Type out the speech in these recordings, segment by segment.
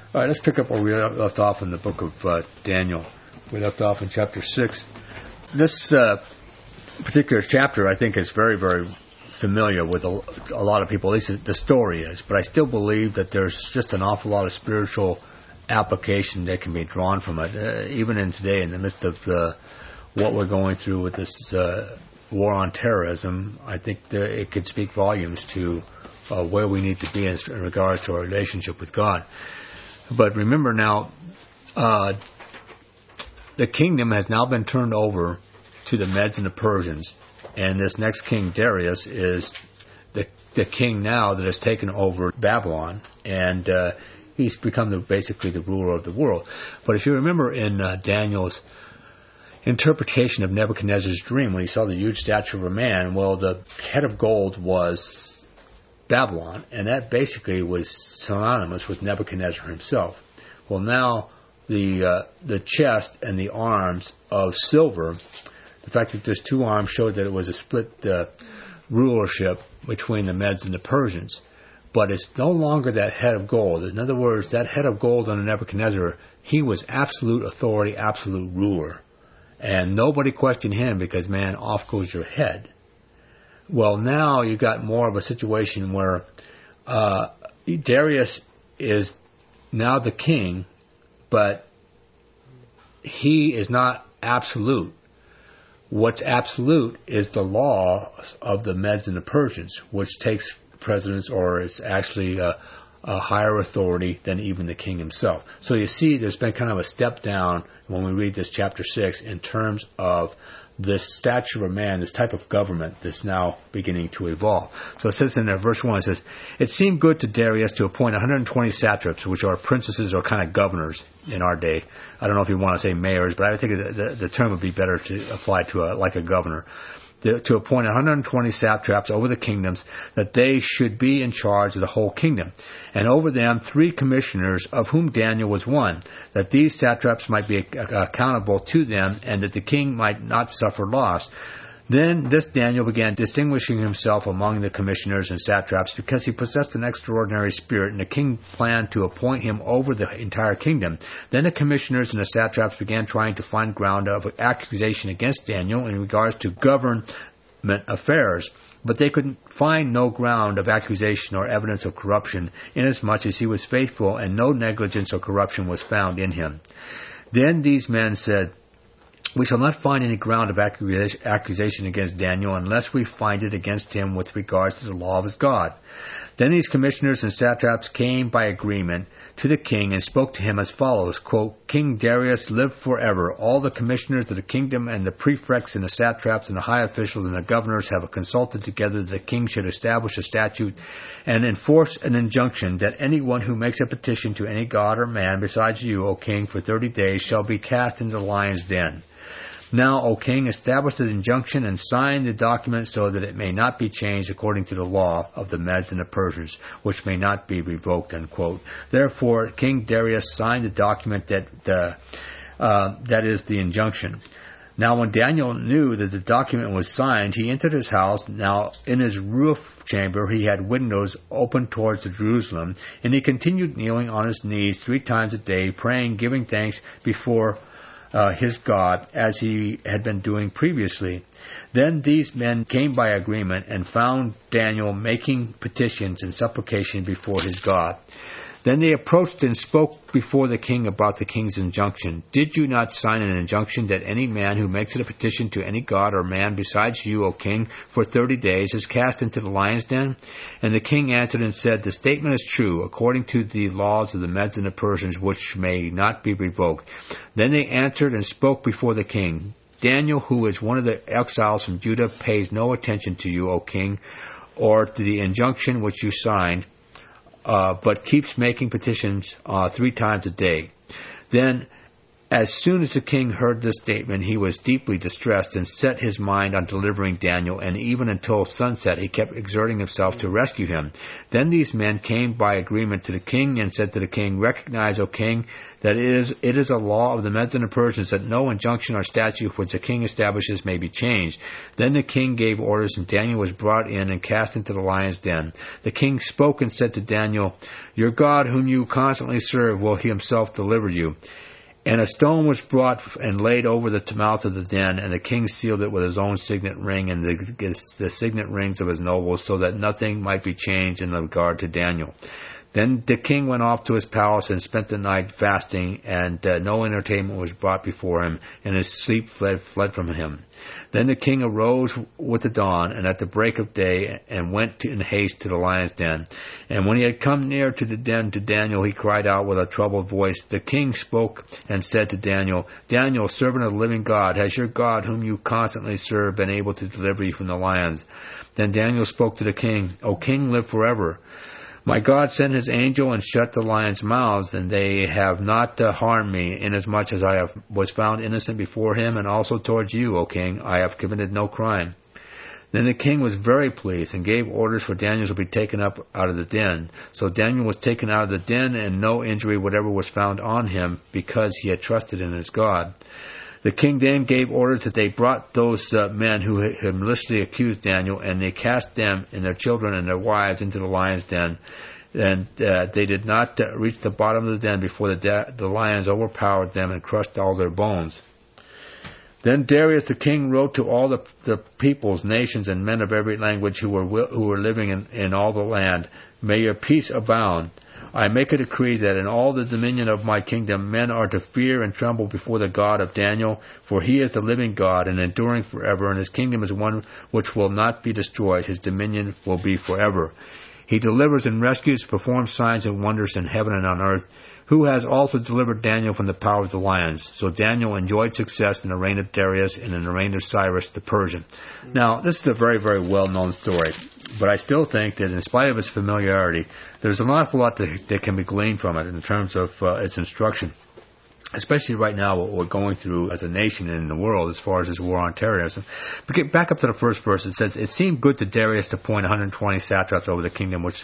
All right, let's pick up where we left off in the book of Daniel. We left off in chapter 6. This particular chapter, I think, is very, very familiar with a lot of people. At least the story is. But I still believe that there's just an awful lot of spiritual application that can be drawn from it, even in today, in the midst of what we're going through with this war on terrorism. I think it could speak volumes to where we need to be in regards to our relationship with God. But remember now, the kingdom has now been turned over to the Medes and the Persians, and this next king, Darius, is the king now that has taken over Babylon, and he's become basically the ruler of the world. But if you remember in Daniel's interpretation of Nebuchadnezzar's dream, when he saw the huge statue of a man, well, the head of gold was Babylon, and that basically was synonymous with Nebuchadnezzar himself. Well, now the chest and the arms of silver, the fact that there's two arms showed that it was a split rulership between the Medes and the Persians. But it's no longer that head of gold. In other words, that head of gold under Nebuchadnezzar, he was absolute authority, absolute ruler. And nobody questioned him because, man, off goes your head. Well, now you got more of a situation where Darius is now the king, but he is not absolute. What's absolute is the law of the Medes and the Persians, which takes precedence, or is actually a higher authority than even the king himself. So you see there's been kind of a step down when we read this chapter 6 in terms of this stature of man, this type of government that's now beginning to evolve. So it says in there, verse 1, it says, "It seemed good to Darius to appoint 120 satraps, which are princesses or kind of governors in our day." I don't know if you want to say mayors, but I think the term would be better to apply to like a governor. To appoint 120 satraps over the kingdoms, that they should be in charge of the whole kingdom, and over them 3 commissioners, of whom Daniel was one, that these satraps might be accountable to them, and that the king might not suffer loss. Then this Daniel began distinguishing himself among the commissioners and satraps, because he possessed an extraordinary spirit, and the king planned to appoint him over the entire kingdom. Then the commissioners and the satraps began trying to find ground of accusation against Daniel in regards to government affairs, but they could find no ground of accusation or evidence of corruption, inasmuch as he was faithful, and no negligence or corruption was found in him. Then these men said, "We shall not find any ground of accusation against Daniel unless we find it against him with regards to the law of his God." Then these commissioners and satraps came by agreement to the king and spoke to him as follows, quote, "King Darius, live forever. All the commissioners of the kingdom and the prefects and the satraps and the high officials and the governors have consulted together that the king should establish a statute and enforce an injunction that anyone who makes a petition to any god or man besides you, O king, for 30 days shall be cast into the lion's den. Now, O king, establish the injunction and sign the document so that it may not be changed according to the law of the Medes and the Persians, which may not be revoked," unquote. Therefore, King Darius signed the document that is the injunction. Now, when Daniel knew that the document was signed, he entered his house. Now, in his roof chamber, he had windows open towards Jerusalem, and he continued kneeling on his knees 3 times a day, praying, giving thanks before his God, as he had been doing previously. Then these men came by agreement and found Daniel making petitions and supplication before his God. Then they approached and spoke before the king about the king's injunction. "Did you not sign an injunction that any man who makes it a petition to any god or man besides you, O king, for 30 days is cast into the lion's den?" And the king answered and said, "The statement is true, according to the laws of the Medes and the Persians, which may not be revoked." Then they answered and spoke before the king, "Daniel, who is one of the exiles from Judah, pays no attention to you, O king, or to the injunction which you signed, but keeps making petitions 3 times a day." Then As soon as the king heard this statement, he was deeply distressed and set his mind on delivering Daniel, and even until sunset he kept exerting himself to rescue him. Then these men came by agreement to the king and said to the king, "Recognize, O king, that it is a law of the Medes and the Persians that no injunction or statute which the king establishes may be changed." Then the king gave orders, and Daniel was brought in and cast into the lion's den. The king spoke and said to Daniel, "Your God, whom you constantly serve, will himself deliver you." And a stone was brought and laid over the mouth of the den, and the king sealed it with his own signet ring and the signet rings of his nobles, so that nothing might be changed in regard to Daniel. Then the king went off to his palace and spent the night fasting, and no entertainment was brought before him, and his sleep fled from him. Then the king arose with the dawn, and at the break of day, and went in haste to the lion's den. And when he had come near to the den to Daniel, he cried out with a troubled voice. The king spoke and said to Daniel, "Daniel, servant of the living God, has your God, whom you constantly serve, been able to deliver you from the lions?" Then Daniel spoke to the king, "O king, live forever. My God sent his angel and shut the lions' mouths, and they have not harmed me, inasmuch as I was found innocent before him, and also towards you, O king, I have committed no crime." Then the king was very pleased, and gave orders for Daniel to be taken up out of the den. So Daniel was taken out of the den, and no injury whatever was found on him, because he had trusted in his God. The king then gave orders that they brought those men who had maliciously accused Daniel, and they cast them and their children and their wives into the lion's den. And they did not reach the bottom of the den before the lions overpowered them and crushed all their bones. Then Darius the king wrote to all the peoples, nations, and men of every language who were living in all the land, "May your peace abound. I make a decree that in all the dominion of my kingdom men are to fear and tremble before the God of Daniel, for he is the living God and enduring forever, and his kingdom is one which will not be destroyed. His dominion will be forever. He delivers and rescues, performs signs and wonders in heaven and on earth, who has also delivered Daniel from the power of the lions." So Daniel enjoyed success in the reign of Darius and in the reign of Cyrus the Persian. Now, this is a very, very well-known story, but I still think that in spite of its familiarity, there's an awful lot that can be gleaned from it in terms of its instruction, especially right now what we're going through as a nation and in the world as far as this war on terrorism. But get back up to the first verse. It says, "It seemed good to Darius to appoint 120 satraps over the kingdom, which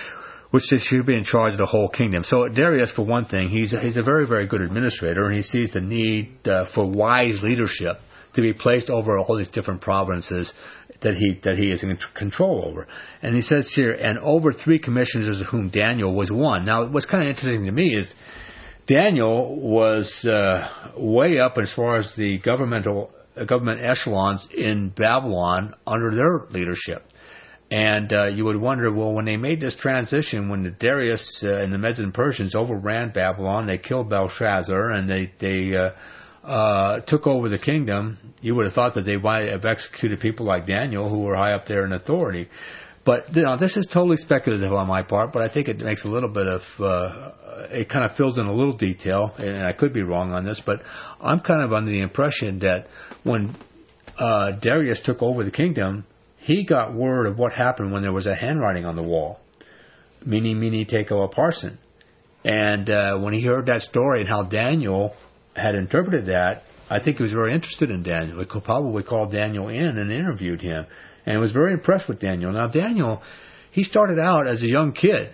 should be in charge of the whole kingdom." So Darius, for one thing, he's a very, very good administrator, and he sees the need for wise leadership to be placed over all these different provinces that he is in control over. And he says here, "And over 3 commissioners, of whom Daniel was one." Now, what's kind of interesting to me is Daniel was way up as far as the government echelons in Babylon under their leadership. And you would wonder, well, when they made this transition, when the Darius and the Medes and Persians overran Babylon, they killed Belshazzar, and they took over the kingdom, you would have thought that they might have executed people like Daniel, who were high up there in authority. But this is totally speculative on my part, but I think it makes a little bit of, it kind of fills in a little detail, and I could be wrong on this, but I'm kind of under the impression that when Darius took over the kingdom, he got word of what happened when there was a handwriting on the wall, Mene, Tekel, Upharsin. And when he heard that story and how Daniel had interpreted that, I think he was very interested in Daniel. He probably called Daniel in and interviewed him, and was very impressed with Daniel. Now, Daniel, he started out as a young kid,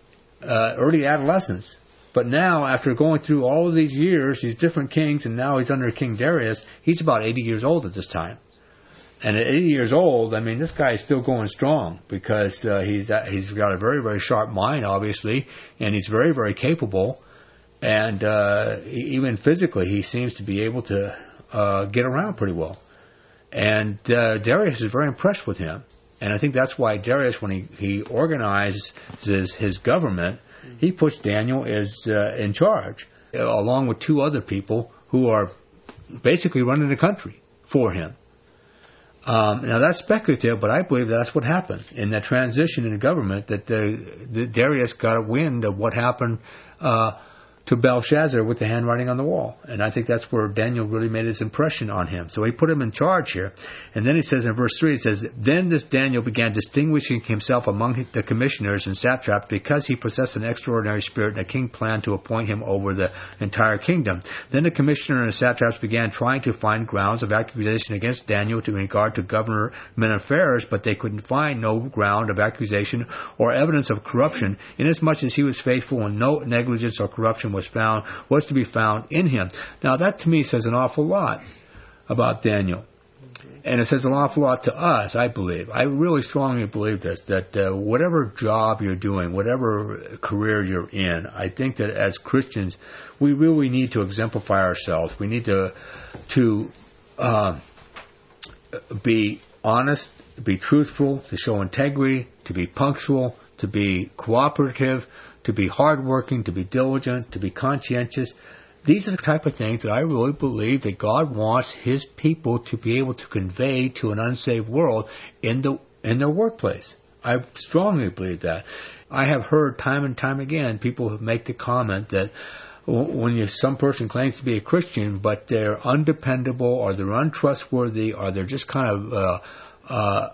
early adolescence. But now, after going through all of these years, these different kings, and now he's under King Darius, he's about 80 years old at this time. And at 80 years old, I mean, this guy is still going strong because he's got a very, very sharp mind, obviously, and he's very, very capable. And even physically, he seems to be able to get around pretty well. And Darius is very impressed with him. And I think that's why Darius, when he organizes his government, he puts Daniel as in charge, along with 2 other people who are basically running the country for him. Now that's speculative, but I believe that's what happened in that transition in the government. That Darius got a wind of what happened to Belshazzar with the handwriting on the wall. And I think that's where Daniel really made his impression on him. So he put him in charge here. And then he says in verse 3, it says, Then this Daniel began distinguishing himself among the commissioners and satraps because he possessed an extraordinary spirit, and the king planned to appoint him over the entire kingdom. Then the commissioner and the satraps began trying to find grounds of accusation against Daniel in regard to government affairs, but they couldn't find no ground of accusation or evidence of corruption, inasmuch as he was faithful and no negligence or corruption was to be found in him. Now that to me says an awful lot about Daniel. And it says an awful lot to us, I believe. I really strongly believe this, that whatever job you're doing, whatever career you're in, I think that as Christians, we really need to exemplify ourselves. We need to be honest, be truthful, to show integrity, to be punctual, to be cooperative, to be hardworking, to be diligent, to be conscientious. These are the type of things that I really believe that God wants His people to be able to convey to an unsaved world in their workplace. I strongly believe that. I have heard time and time again people make the comment that when some person claims to be a Christian, but they're undependable or they're untrustworthy or they're just kind of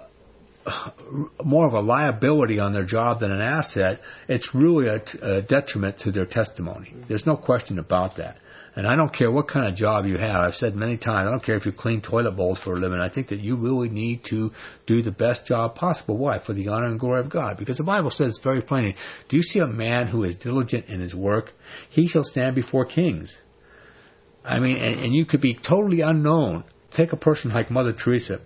more of a liability on their job than an asset, it's really a detriment to their testimony. There's no question about that. And I don't care what kind of job you have. I've said many times, I don't care if you clean toilet bowls for a living. I think that you really need to do the best job possible. Why? For the honor and glory of God. Because the Bible says very plainly, do you see a man who is diligent in his work? He shall stand before kings. I mean, and you could be totally unknown. Take a person like Mother Teresa.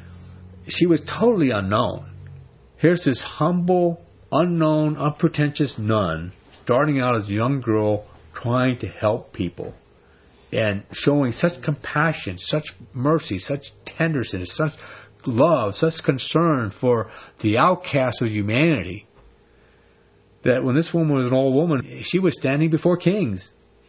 She was totally unknown. Here's this humble, unknown, unpretentious nun starting out as a young girl trying to help people and showing such compassion, such mercy, such tenderness, such love, such concern for the outcasts of humanity, that when this woman was an old woman, she was standing before kings.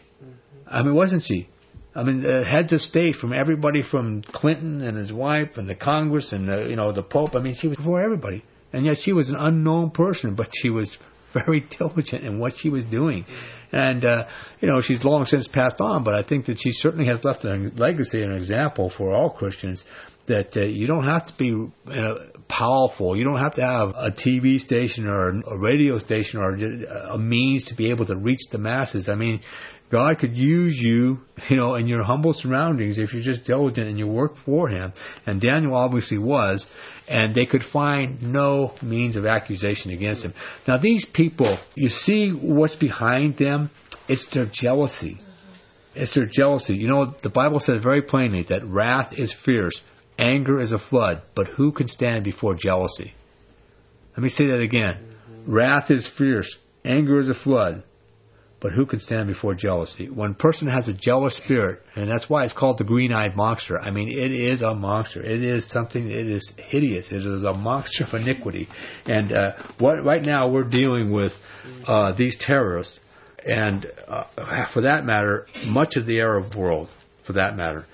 I mean, wasn't she? I mean, the heads of state, from everybody from Clinton and his wife and the Congress and the Pope. I mean, she was before everybody. And yet she was an unknown person, but she was very diligent in what she was doing. And, she's long since passed on, but I think that she certainly has left a legacy and an example for all Christians that you don't have to be powerful. You don't have to have a TV station or a radio station or a means to be able to reach the masses. I mean, God could use you, in your humble surroundings if you're just diligent and you work for Him. And Daniel obviously was. And they could find no means of accusation against him. Now, these people, you see what's behind them? It's their jealousy. It's their jealousy. The Bible says very plainly that wrath is fierce, anger is a flood, but who can stand before jealousy? Let me say that again. Wrath is fierce, anger is a flood, but who can stand before jealousy? When a person has a jealous spirit, and that's why it's called the green-eyed monster. I mean, it is a monster. It is something, it is hideous. It is a monster of iniquity. And right now we're dealing with these terrorists, and for that matter, much of the Arab world, for that matter,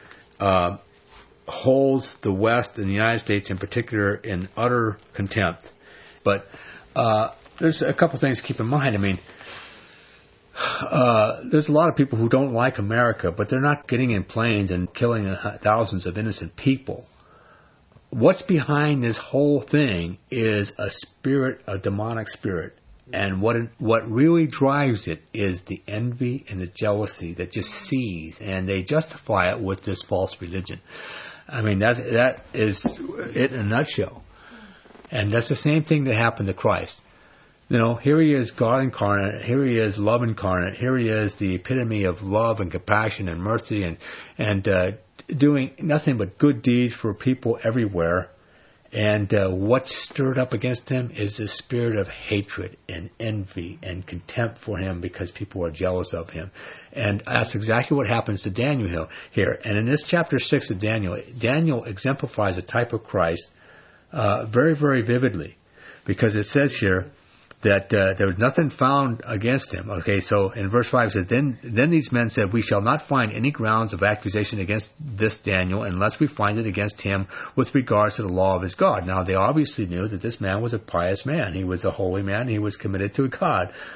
holds the West and the United States in particular in utter contempt. But there's a couple things to keep in mind. I mean, there's a lot of people who don't like America, but they're not getting in planes and killing thousands of innocent people. What's behind this whole thing is a spirit, a demonic spirit. And what really drives it is the envy and the jealousy that just sees, and they justify it with this false religion. I mean, that is it in a nutshell. And that's the same thing that happened to Christ. Here He is, God incarnate. Here He is, love incarnate. Here He is, the epitome of love and compassion and mercy and doing nothing but good deeds for people everywhere. And what's stirred up against Him is the spirit of hatred and envy and contempt for Him because people are jealous of Him. And that's exactly what happens to Daniel here. And in this chapter 6 of Daniel exemplifies a type of Christ very, very vividly, because it says here that there was nothing found against him. Okay, so in verse 5 it says, Then these men said, We shall not find any grounds of accusation against this Daniel unless we find it against him with regards to the law of his God. Now, they obviously knew that this man was a pious man. He was a holy man. He was committed to God.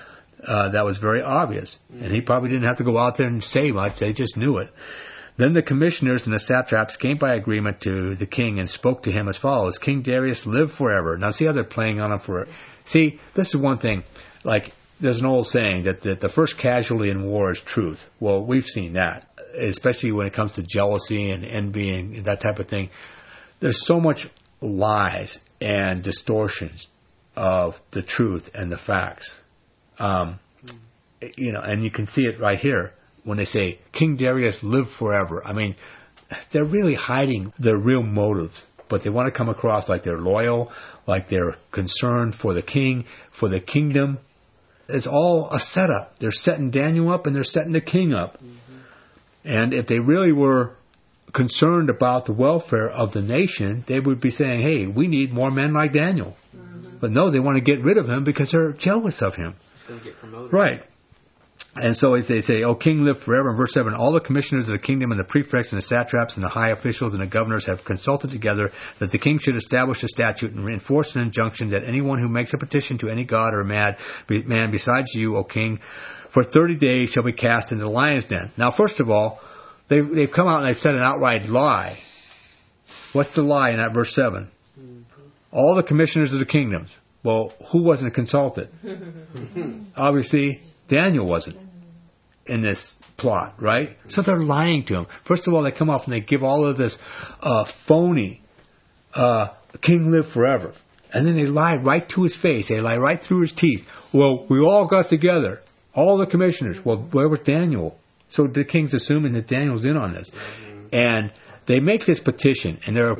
that was very obvious. And he probably didn't have to go out there and say much. They just knew it. Then the commissioners and the satraps came by agreement to the king and spoke to him as follows. King Darius, live forever. Now see how they're playing on him for... See, this is one thing. Like, there's an old saying that the first casualty in war is truth. Well, we've seen that, especially when it comes to jealousy and envy and that type of thing. There's so much lies and distortions of the truth and the facts. And you can see it right here when they say, King Darius lived forever. I mean, they're really hiding their real motives, but they want to come across like they're loyal, like they're concerned for the king, for the kingdom. It's all a setup. They're setting Daniel up and they're setting the king up. Mm-hmm. And if they really were concerned about the welfare of the nation, they would be saying, hey, we need more men like Daniel. Mm-hmm. But no, they want to get rid of him because they're jealous of him. He's going to get promoted. Right. And so they say, oh, king live forever. In verse 7, all the commissioners of the kingdom and the prefects and the satraps and the high officials and the governors have consulted together that the king should establish a statute and enforce an injunction that anyone who makes a petition to any god or man besides you, O king, for 30 days shall be cast into the lion's den. Now, first of all, they've come out and they've said an outright lie. What's the lie in that verse 7? Mm-hmm. All the commissioners of the kingdoms. Well, who wasn't consulted? Obviously, Daniel wasn't in this plot, right? So they're lying to him. First of all, they come off and they give all of this phony, king live forever. And then they lie right to his face. They lie right through his teeth. Well, we all got together. All the commissioners. Well, where was Daniel? So the king's assuming that Daniel's in on this. And they make this petition, and they're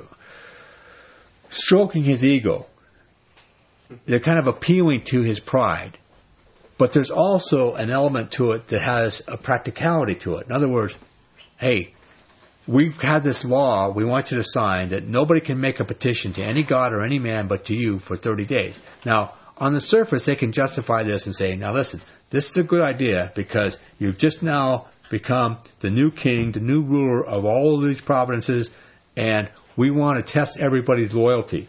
stroking his ego. They're kind of appealing to his pride. But there's also an element to it that has a practicality to it. In other words, hey, we've had this law we want you to sign that nobody can make a petition to any god or any man but to you for 30 days. Now, on the surface, they can justify this and say, now listen, this is a good idea because you've just now become the new king, the new ruler of all of these provinces, and we want to test everybody's loyalty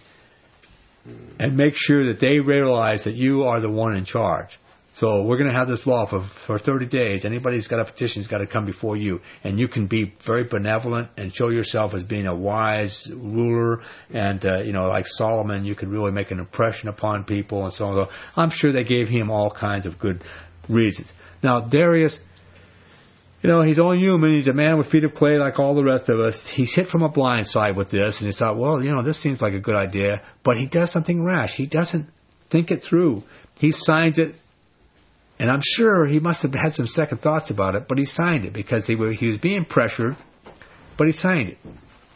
and make sure that they realize that you are the one in charge. So we're going to have this law for 30 days. Anybody who's got a petition has got to come before you. And you can be very benevolent and show yourself as being a wise ruler. And, like Solomon, you could really make an impression upon people and so on. I'm sure they gave him all kinds of good reasons. Now, Darius, he's only human. He's a man with feet of clay like all the rest of us. He's hit from a blind side with this. And he thought, well, this seems like a good idea. But he does something rash. He doesn't think it through. He signs it. And I'm sure he must have had some second thoughts about it, but he signed it because he was being pressured, but he signed it.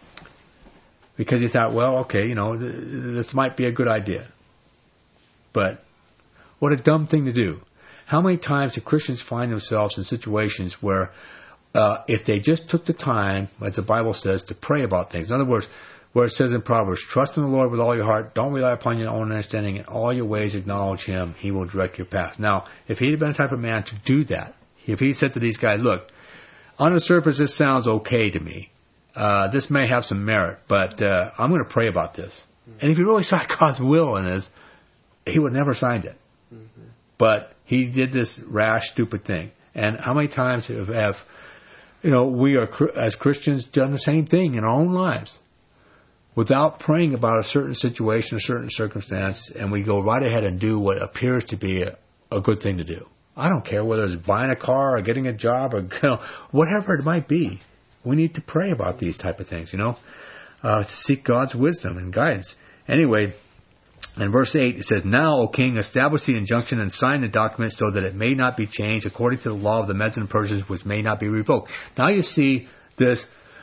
Because he thought, well, okay, this might be a good idea. But what a dumb thing to do. How many times do Christians find themselves in situations where if they just took the time, as the Bible says, to pray about things. In other words, where it says in Proverbs, trust in the Lord with all your heart, don't rely upon your own understanding, in all your ways acknowledge Him, He will direct your path. Now, if he had been the type of man to do that, if he said to these guys, look, on the surface this sounds okay to me, this may have some merit, but I'm going to pray about this. And if he really saw God's will in this, he would never signed it. Mm-hmm. But he did this rash, stupid thing. And how many times have we are, as Christians, done the same thing in our own lives? Without praying about a certain situation, a certain circumstance, and we go right ahead and do what appears to be a good thing to do. I don't care whether it's buying a car or getting a job or whatever it might be. We need to pray about these type of things, to seek God's wisdom and guidance. Anyway, in verse 8, it says, now, O king, establish the injunction and sign the document so that it may not be changed according to the law of the Medes and Persians, which may not be revoked. Now you see this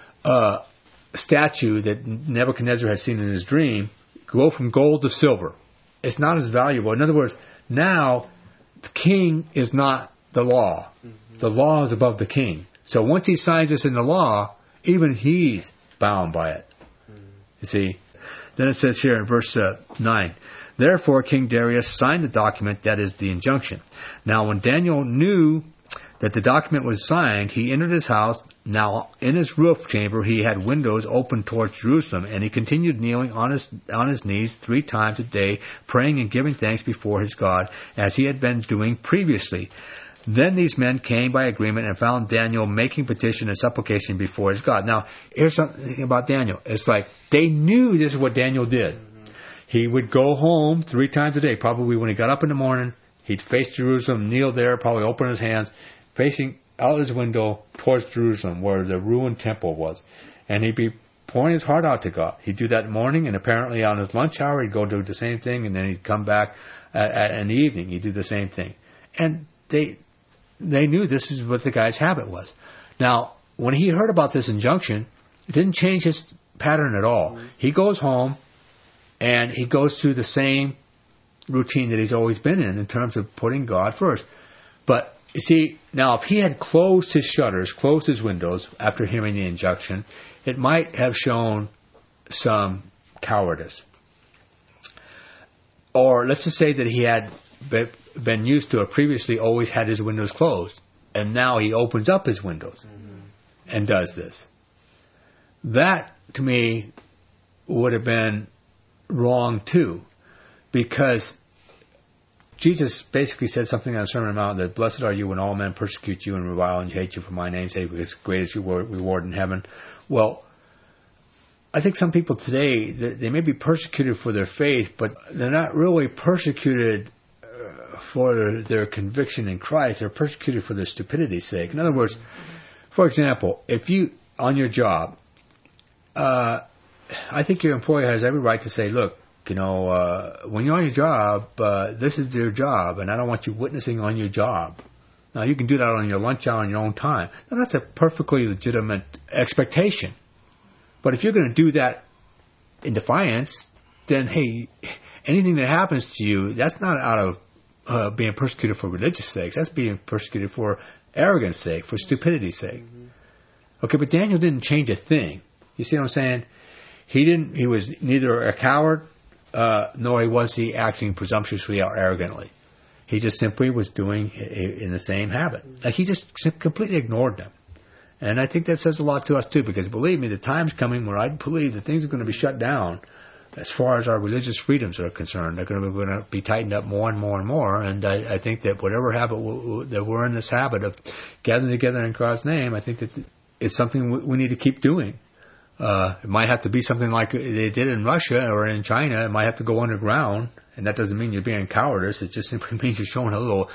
statue that Nebuchadnezzar had seen in his dream go from gold to silver. It's not as valuable. In other words, now the king is not the law. Mm-hmm. The law is above the king. So once he signs this in the law, even he's bound by it. Mm-hmm. You see? Then it says here in verse 9, therefore King Darius signed the document, that is the injunction. Now when Daniel knew that the document was signed, he entered his house. Now, in his roof chamber, he had windows open towards Jerusalem, and he continued kneeling on his knees 3 times a day, praying and giving thanks before his God, as he had been doing previously. Then these men came by agreement and found Daniel making petition and supplication before his God. Now, here's something about Daniel. It's like they knew this is what Daniel did. He would go home 3 times a day. Probably when he got up in the morning, he'd face Jerusalem, kneel there, probably open his hands, facing out his window towards Jerusalem, where the ruined temple was. And he'd be pouring his heart out to God. He'd do that in the morning, and apparently on his lunch hour, he'd go do the same thing, and then he'd come back in the evening. He'd do the same thing. And they knew this is what the guy's habit was. Now, when he heard about this injunction, it didn't change his pattern at all. He goes home, and he goes through the same routine that he's always been in terms of putting God first. But, you see, now if he had closed his shutters, closed his windows after hearing the injunction, it might have shown some cowardice. Or let's just say that he had been used to, or previously always had his windows closed, and now he opens up his windows and does this. That, to me, would have been wrong too, because Jesus basically said something on the Sermon on the Mount that blessed are you when all men persecute you and revile and hate you for my name's sake, because great is your reward in heaven. Well, I think some people today, they may be persecuted for their faith, but they're not really persecuted for their conviction in Christ. They're persecuted for their stupidity's sake. In other words, for example, if you, on your job, I think your employer has every right to say, look, when you're on your job, this is your job, and I don't want you witnessing on your job. Now, you can do that on your lunch hour on your own time. Now, that's a perfectly legitimate expectation. But if you're going to do that in defiance, then, hey, anything that happens to you, that's not out of being persecuted for religious sakes. That's being persecuted for arrogance sake, for stupidity's sake. Okay, but Daniel didn't change a thing. You see what I'm saying? He was neither a coward, nor was he acting presumptuously or arrogantly. He just simply was doing in the same habit. Like he just completely ignored them. And I think that says a lot to us too, because believe me, the time's coming where I believe that things are going to be shut down as far as our religious freedoms are concerned. They're going to be tightened up more and more and more. And I think that whatever habit that we're in this habit of gathering together in God's name, I think that it's something we need to keep doing. It might have to be something like they did in Russia or in China. It might have to go underground, and that doesn't mean you're being cowardice. It just simply means you're showing a little,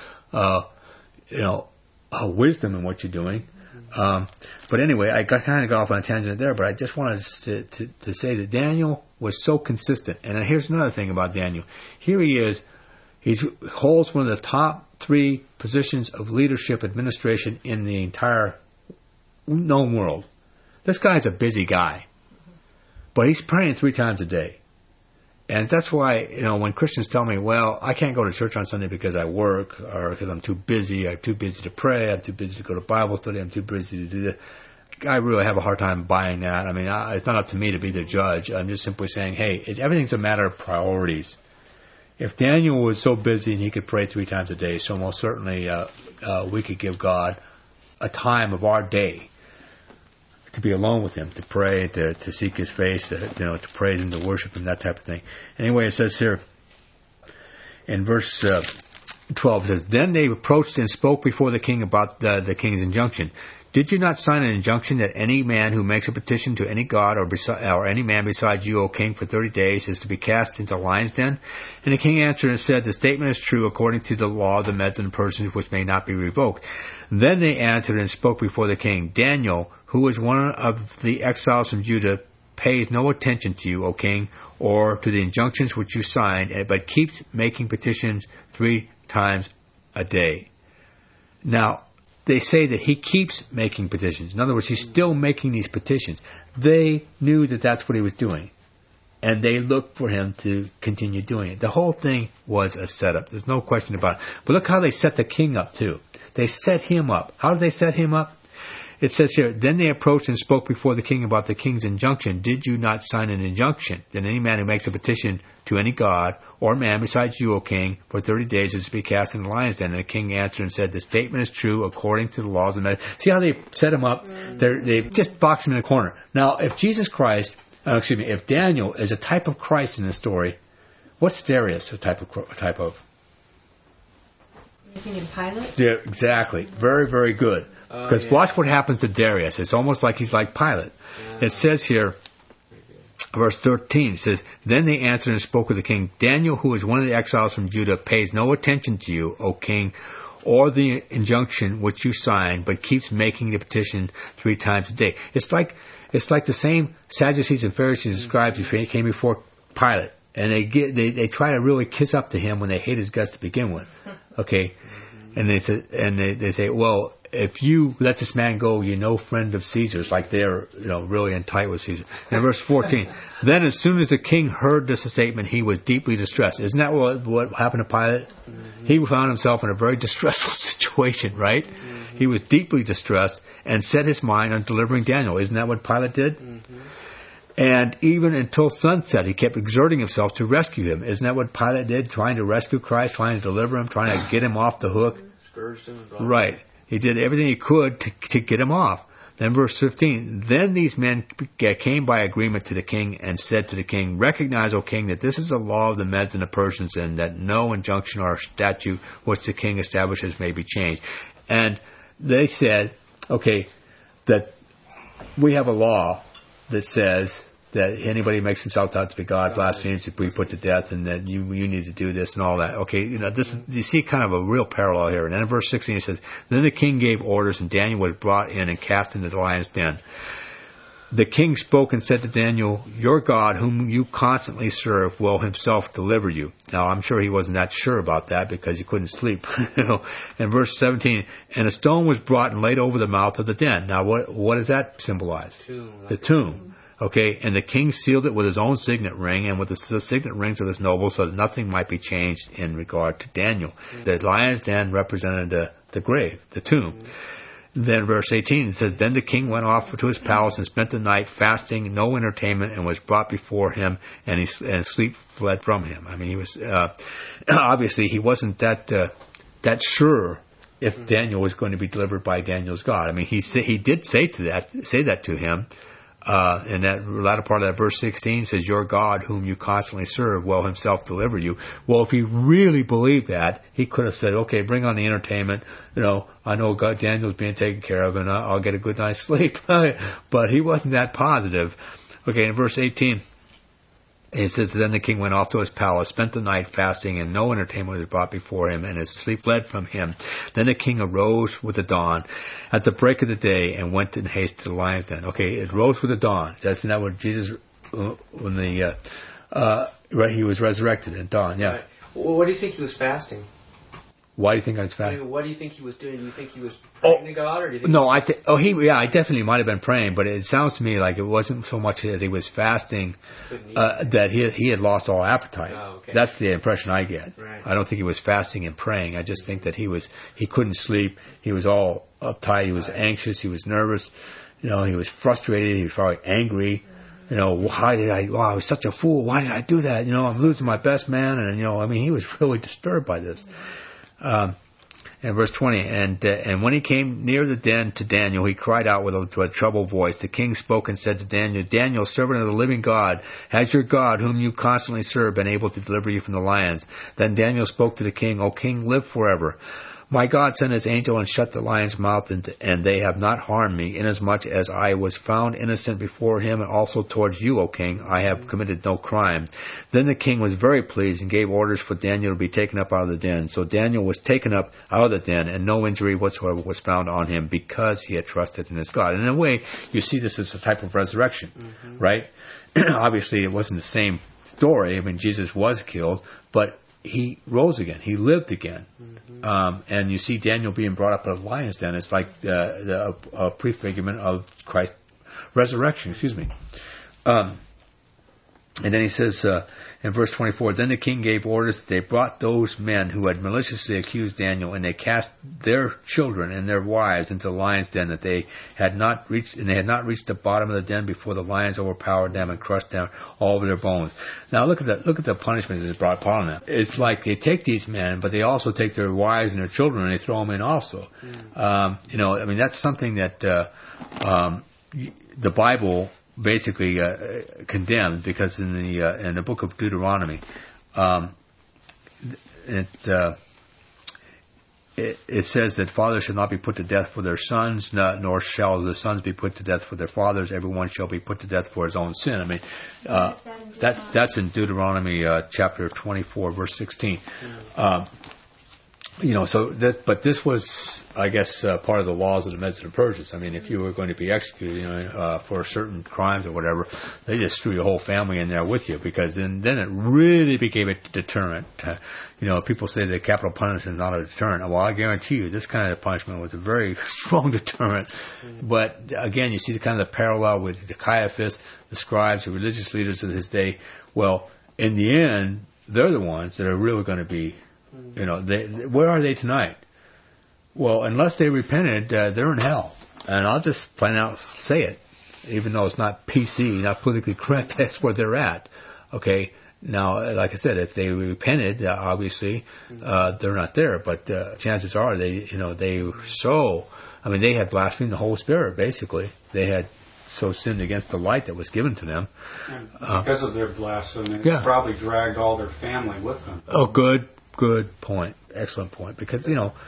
wisdom in what you're doing. But anyway, I kind of got off on a tangent there, but I just wanted to say that Daniel was so consistent. And here's another thing about Daniel. Here he is. He holds one of the top 3 positions of leadership administration in the entire known world. This guy's a busy guy, but he's praying 3 times a day. And that's why, when Christians tell me, well, I can't go to church on Sunday because I work, or because I'm too busy to pray, I'm too busy to go to Bible study, I'm too busy to do that, I really have a hard time buying that. I mean, it's not up to me to be the judge. I'm just simply saying, hey, everything's a matter of priorities. If Daniel was so busy and he could pray 3 times a day, so most certainly we could give God a time of our day to be alone with Him, to pray, to seek His face, to praise Him, to worship Him, that type of thing. Anyway, it says here in verse 12, it says, Then they approached and spoke before the king about the king's injunction. Did you not sign an injunction that any man who makes a petition to any god or any man besides you, O king, for 30 days is to be cast into the lion's den? And the king answered and said, The statement is true according to the law of the Medes and Persians, which may not be revoked. Then they answered and spoke before the king, Daniel, who is one of the exiles from Judah, pays no attention to you, O king, or to the injunctions which you signed, but keeps making petitions 3 times a day. Now, they say that he keeps making petitions. In other words, he's still making these petitions. They knew that that's what he was doing, and they looked for him to continue doing it. The whole thing was a setup. There's no question about it. But look how they set the king up, too. They set him up. How did they set him up? it says here, then they approached and spoke before the king about the king's injunction. Did you not sign an injunction? Then any man who makes a petition to any god or man besides you, O king, for 30 days is to be cast in the lion's den. And the king answered and said, the statement is true according to the laws of men. See how they set him up? They just box him in a corner. Now, if if Daniel is a type of Christ in this story, what's Darius a type of? You thinking Pilate? Yeah, exactly. Very, very good. Because watch what happens to Darius. It's almost like he's like Pilate. It says here, verse 13, it says, then they answered and spoke with the king, Daniel, who is one of the exiles from Judah, pays no attention to you, O king, or the injunction which you signed, but keeps making the petition 3 times a day. It's like the same Sadducees and Pharisees and scribes who came before Pilate, and they try to really kiss up to him when they hate his guts to begin with. Okay, and they say, well, if you let this man go, you're no friend of Caesar's, like they're really in tight with Caesar. In verse 14, then as soon as the king heard this statement, he was deeply distressed. Isn't that what happened to Pilate? Mm-hmm. He found himself in a very distressful situation, right? Mm-hmm. He was deeply distressed and set his mind on delivering Daniel. Isn't that what Pilate did? Mm-hmm. And even until sunset, he kept exerting himself to rescue him. Isn't that what Pilate did? Trying to rescue Christ, trying to deliver him, trying to get him off the hook. Scourged him. Right. He did everything he could to get him off. Then verse 15, then these men came by agreement to the king and said to the king, recognize, O king, that this is the law of the Medes and the Persians, and that no injunction or statute which the king establishes may be changed. And they said, okay, that we have a law that says that anybody makes himself out to be God, blasphemes, to be put to death, and that you need to do this and all that. Okay, this is, you see kind of a real parallel here. And then in verse 16 it says, then the king gave orders, and Daniel was brought in and cast into the lion's den. The king spoke and said to Daniel, your God, whom you constantly serve, will himself deliver you. Now, I'm sure he wasn't that sure about that because he couldn't sleep. In verse 17, and a stone was brought and laid over the mouth of the den. Now, what does that symbolize? The tomb. Okay, and the king sealed it with his own signet ring and with the signet rings of his nobles, so that nothing might be changed in regard to Daniel. The lion's den represented the grave, the tomb. Then verse 18 it says, then the king went off to his palace and spent the night fasting, no entertainment, and was brought before him, and sleep fled from him. I mean, he was obviously he wasn't that sure if Daniel was going to be delivered by Daniel's God. I mean, he did say that to him. In that latter part of that verse 16 says, your God whom you constantly serve will himself deliver you. Well, if he really believed that, he could have said, okay, bring on the entertainment. I know God, Daniel's being taken care of, and I'll get a good night's sleep. But he wasn't that positive. Okay, in verse 18, it says, then the king went off to his palace, spent the night fasting, and no entertainment was brought before him, and his sleep fled from him. Then the king arose with the dawn at the break of the day and went in haste to the lion's den. Okay, it rose with the dawn. Isn't that what Jesus, when he was resurrected at dawn? Yeah. Right. Well, what do you think he was fasting? Why do you think I was fasting? I mean, what do you think he was doing? Do you think he was praying to God, or do you think? No, I definitely might have been praying, but it sounds to me like it wasn't so much that he was fasting, that he had lost all appetite. Oh, okay. That's the impression I get. Right. I don't think he was fasting and praying. I just think that he couldn't sleep. He was all uptight. He was anxious. He was nervous. He was frustrated. He was probably angry. I was such a fool. Why did I do that? I'm losing my best man, and he was really disturbed by this. In verse 20, and when he came near the den to Daniel, he cried out with a troubled voice. The king spoke and said to Daniel, Daniel, servant of the living God, has your God, whom you constantly serve, been able to deliver you from the lions? Then Daniel spoke to the king, O king, live forever. My God sent his angel and shut the lion's mouth, and they have not harmed me, inasmuch as I was found innocent before him, and also towards you, O king. I have committed no crime. Then the king was very pleased and gave orders for Daniel to be taken up out of the den. So Daniel was taken up out of the den, and no injury whatsoever was found on him, because he had trusted in his God. And in a way, you see this as a type of resurrection, right? Obviously, it wasn't the same story. I mean, Jesus was killed, but he rose again. He lived again. And you see Daniel being brought up in a lion's den. It's like a prefigurement of Christ's resurrection. And then he says in verse 24, then the king gave orders that they brought those men who had maliciously accused Daniel, and they cast their children and their wives into the lion's den, that they had not reached the bottom of the den before the lions overpowered them and crushed down all of their bones. Now look at the punishment that is brought upon them. It's like they take these men, but they also take their wives and their children and they throw them in also. That's something that the Bible basically condemned, because in the book of Deuteronomy, it says that fathers shall not be put to death for their sons, nor shall the sons be put to death for their fathers. Everyone shall be put to death for his own sin. I mean, that's in Deuteronomy chapter 24, verse 16. But this was, I guess, part of the laws of the Medes and the Persians. I mean, if you were going to be executed, for certain crimes or whatever, they just threw your whole family in there with you, because then it really became a deterrent. People say that capital punishment is not a deterrent. Well, I guarantee you, this kind of punishment was a very strong deterrent. But again, you see the kind of the parallel with the Caiaphas, the scribes, the religious leaders of his day. Well, in the end, they're the ones that are really going to be. Where are they tonight? Well, unless they repented, they're in hell. And I'll just say it, even though it's not PC, not politically correct. That's where they're at. Okay. Now, like I said, if they repented, obviously, they're not there. But chances are they had blasphemed the Holy Spirit. Basically, they had so sinned against the light that was given to them. And because of their blasphemy, they probably dragged all their family with them. Oh, good point. Excellent point. Because,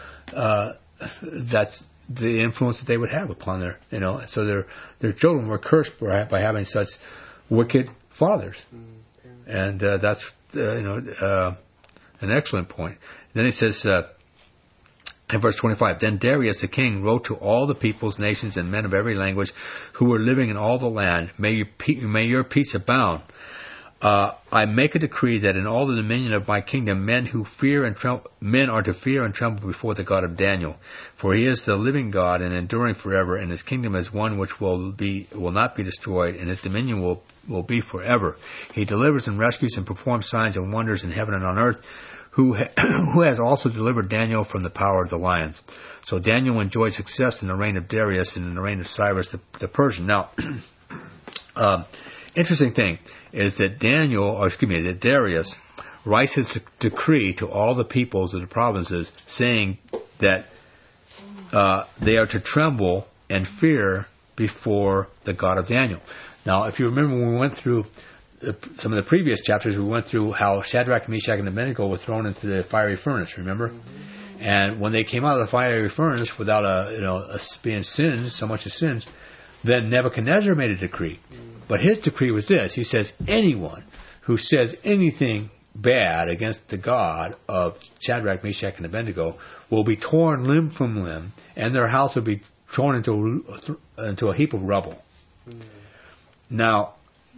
that's the influence that they would have upon their, so their children were cursed by having such wicked fathers. And that's, an excellent point. Then he says, in verse 25, then Darius the king wrote to all the peoples, nations, and men of every language who were living in all the land, may your peace abound. I make a decree that in all the dominion of my kingdom, men are to fear and tremble before the God of Daniel, for he is the living God and enduring forever, and his kingdom is one which will not be destroyed, and his dominion will be forever. He delivers and rescues and performs signs and wonders in heaven and on earth, who has also delivered Daniel from the power of the lions. So Daniel enjoyed success in the reign of Darius and in the reign of Cyrus the Persian. Now, interesting thing is that that Darius writes his decree to all the peoples of the provinces, saying that they are to tremble and fear before the God of Daniel. Now, if you remember when we went through some of the previous chapters, we went through how Shadrach, Meshach, and Abednego were thrown into the fiery furnace, remember? Mm-hmm. And when they came out of the fiery furnace without being sins, so much as sins, then Nebuchadnezzar made a decree. But his decree was this. He says, anyone who says anything bad against the God of Shadrach, Meshach, and Abednego will be torn limb from limb, and their house will be thrown into a heap of rubble. Mm. Now,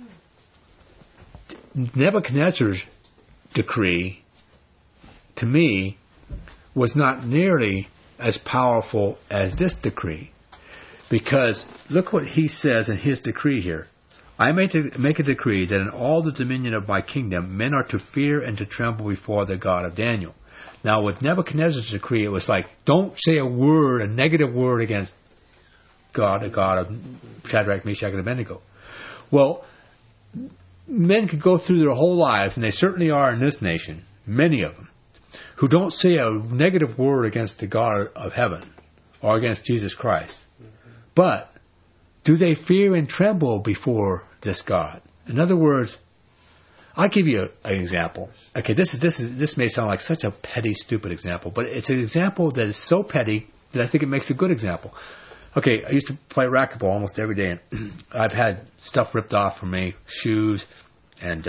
Nebuchadnezzar's decree, to me, was not nearly as powerful as this decree. Because look what he says in his decree here. I make a decree that in all the dominion of my kingdom, men are to fear and to tremble before the God of Daniel. Now, with Nebuchadnezzar's decree, it was like, don't say a negative word against God, the God of Shadrach, Meshach, and Abednego. Well, men could go through their whole lives, and they certainly are in this nation, many of them, who don't say a negative word against the God of heaven or against Jesus Christ. But do they fear and tremble before this God? In other words, I'll give you an example. Okay, this may sound like such a petty, stupid example, but it's an example that is so petty that I think it makes a good example. Okay, I used to play racquetball almost every day, and I've had stuff ripped off from me, shoes and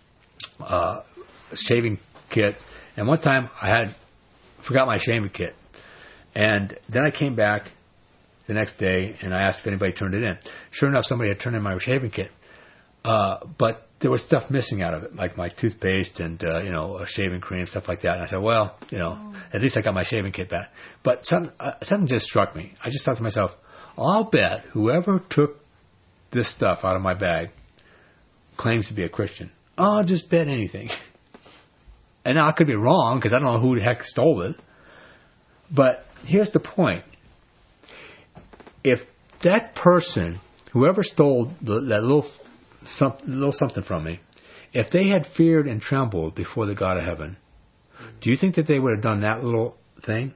shaving kit. And one time I forgot my shaving kit. And then I came back the next day, and I asked if anybody turned it in. Sure enough, somebody had turned in my shaving kit. But there was stuff missing out of it, like my toothpaste and, a shaving cream, stuff like that. And I said, well, at least I got my shaving kit back. But something just struck me. I just thought to myself, I'll bet whoever took this stuff out of my bag claims to be a Christian. Oh, I'll just bet anything. And now I could be wrong because I don't know who the heck stole it. But here's the point. If that person, whoever stole that little something from me, if they had feared and trembled before the God of heaven, do you think that they would have done that little thing?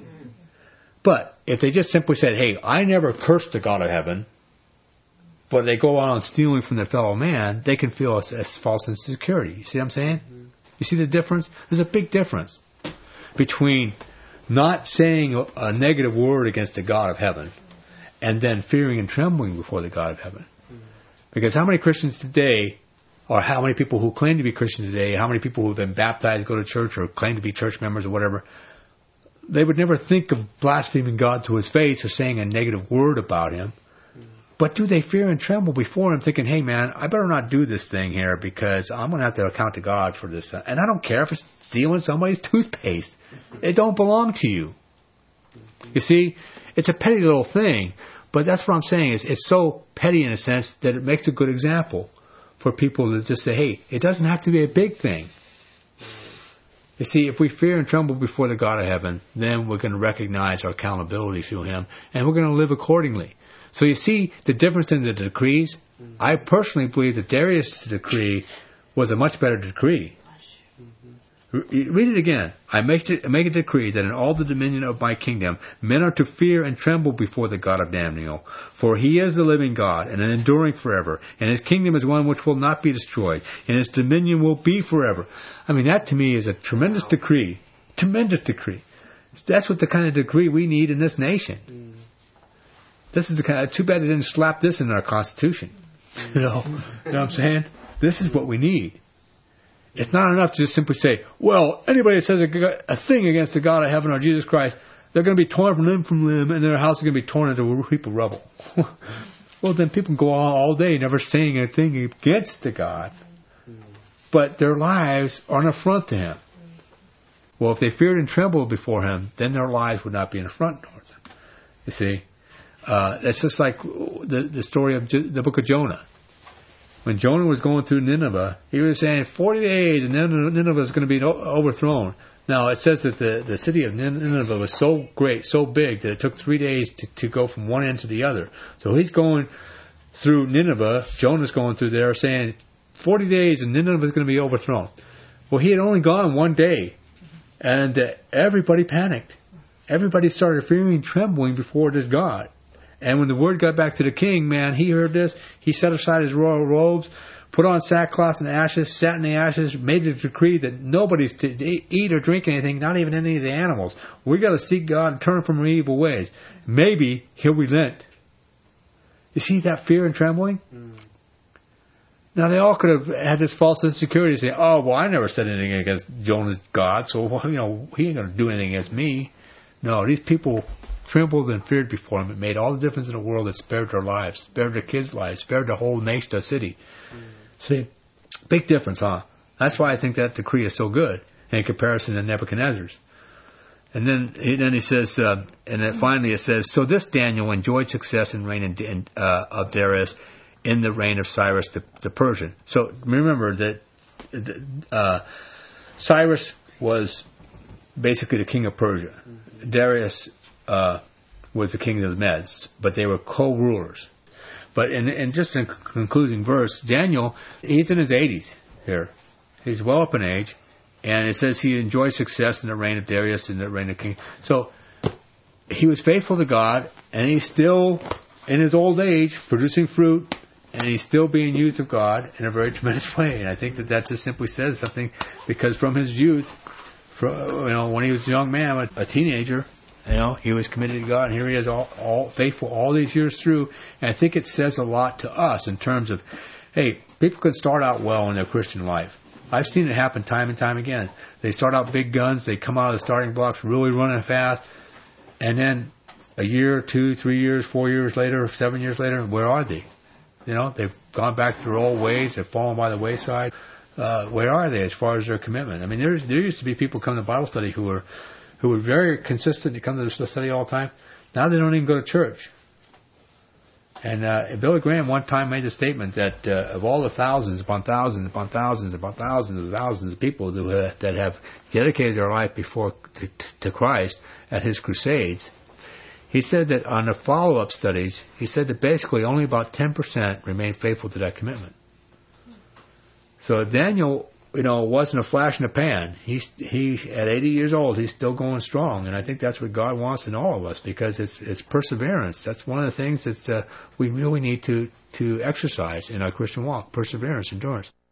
But if they just simply said, hey, I never cursed the God of heaven, but they go on stealing from their fellow man, they can feel a false insecurity. You see what I'm saying? You see the difference? There's a big difference between not saying a negative word against the God of heaven and then fearing and trembling before the God of heaven. Because how many Christians today, or how many people who claim to be Christians today, how many people who have been baptized, go to church, or claim to be church members or whatever, they would never think of blaspheming God to his face or saying a negative word about him. But do they fear and tremble before him, thinking, hey man, I better not do this thing here because I'm going to have to account to God for this. And I don't care if it's stealing somebody's toothpaste. It don't belong to you. You see, it's a petty little thing, but that's what I'm saying. It's so petty in a sense that it makes a good example for people to just say, hey, it doesn't have to be a big thing. You see, if we fear and tremble before the God of heaven, then we're going to recognize our accountability to him, and we're going to live accordingly. So you see the difference in the decrees? I personally believe that Darius' decree was a much better decree. Read it again. I make a decree that in all the dominion of my kingdom, men are to fear and tremble before the God of Daniel. For he is the living God, and an enduring forever. And his kingdom is one which will not be destroyed, and his dominion will be forever. I mean, that to me is a tremendous decree. Tremendous decree. That's what the kind of decree we need in this nation. This is the kind of, too bad they didn't slap this in our Constitution. You know what I'm saying? This is what we need. It's not enough to just simply say, well, anybody that says a thing against the God of heaven or Jesus Christ, they're going to be torn from limb, and their house is going to be torn into a heap of rubble. Well, then people can go on all day never saying a thing against the God, but their lives are an affront to him. Well, if they feared and trembled before him, then their lives would not be an affront towards him. You see? That's just like the story of the book of Jonah. When Jonah was going through Nineveh, he was saying 40 days and Nineveh is going to be overthrown. Now, it says that the city of Nineveh was so great, so big, that it took 3 days to go from one end to the other. So he's going through Nineveh, Jonah's going through there, saying 40 days and Nineveh is going to be overthrown. Well, he had only gone 1 day, and everybody panicked. Everybody started fearing and trembling before this God. And when the word got back to the king, man, he heard this. He set aside his royal robes, put on sackcloth and ashes, sat in the ashes, made a decree that nobody's to eat or drink anything, not even any of the animals. We got to seek God and turn from our evil ways. Maybe he'll relent. You see that fear and trembling? Now, they all could have had this false insecurity, saying, oh, well, I never said anything against Jonah's God, so, he ain't going to do anything against me. No, these people trembled and feared before him. It made all the difference in the world. It spared their lives, spared their kids' lives, spared the whole nation, the city. See, big difference, huh? That's why I think that decree is so good in comparison to Nebuchadnezzar's. And then he says, and then finally it says, so this Daniel enjoyed success in reign of Darius in the reign of Cyrus the Persian. So remember that Cyrus was basically the king of Persia. Darius was the king of the Medes, but they were co-rulers. But in just in concluding verse, Daniel, he's in his 80s here. He's well up in age, and it says he enjoyed success in the reign of Darius and the reign of king. So he was faithful to God, and he's still in his old age producing fruit, and he's still being used of God in a very tremendous way. And I think that just simply says something, because from his youth, when he was a young man, a teenager, he was committed to God, and here he is, all faithful all these years through. And I think it says a lot to us in terms of, hey, people can start out well in their Christian life. I've seen it happen time and time again. They start out big guns, they come out of the starting blocks really running fast, and then a year, 2, 3 years, 4 years later, 7 years later, where are they? They've gone back to their old ways, they've fallen by the wayside. Where are they as far as their commitment? I mean, there used to be people come to Bible study who were very consistent to come to the study all the time. Now they don't even go to church. And Billy Graham one time made the statement that of all the thousands upon thousands upon thousands upon thousands of people that have dedicated their life before to Christ at his crusades, he said that on the follow-up studies, he said that basically only about 10% remained faithful to that commitment. So Daniel, wasn't a flash in the pan. He at 80 years old, he's still going strong, and I think that's what God wants in all of us, because it's perseverance. That's one of the things that we really need to exercise in our Christian walk: perseverance, endurance.